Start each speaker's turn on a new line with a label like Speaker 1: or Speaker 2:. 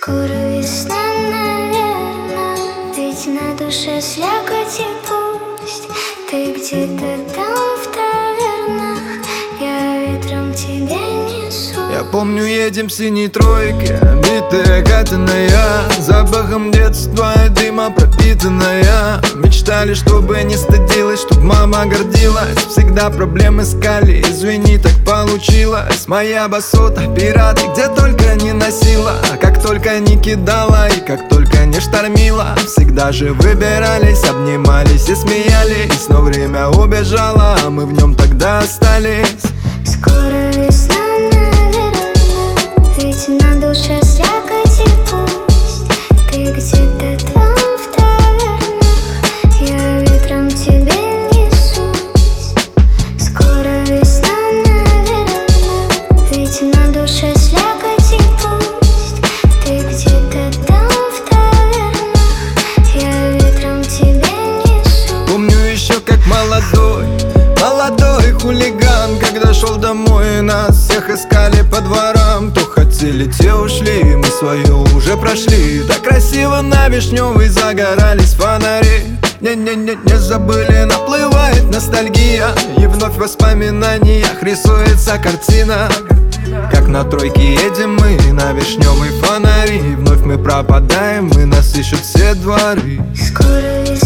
Speaker 1: Скоро весна, наверно, ведь на душе слякоть и пусть. Ты где-то там в тавернах, я ветром тебе несу.
Speaker 2: Я помню, едем в синей тройке, битая катаная, запахом детства и дыма пропитанная. Мечтали, чтобы не стыдилась, чтоб мама гордилась. Всегда проблем искали, извини, так получилось. Моя басота, пираты, где только не носила, как только не кидала и как только не штормила. Всегда же выбирались, обнимались и смеялись. Но время убежало, а мы в нем тогда остались.
Speaker 1: Скоро весна, наверно, ведь на душе слякоть и пусть. Ты где-то там в тавернах, я ветром тебе несусь. Скоро весна, наверно, ведь на душе слякоть и пусть. Ты где-то там в тавернах, я ветром тебе несусь.
Speaker 2: Помню еще как молодой хулиган, когда шел домой, нас всех искали по дворам. Кто хотели, те ушли, мы свое уже прошли. Так красиво на Вишневой загорались фонари. Не забыли, наплывает ностальгия, и вновь в воспоминаниях рисуется картина. Как на тройке едем мы на Вишневой фонари, и вновь мы пропадаем, и нас ищут все дворы.
Speaker 1: Скоро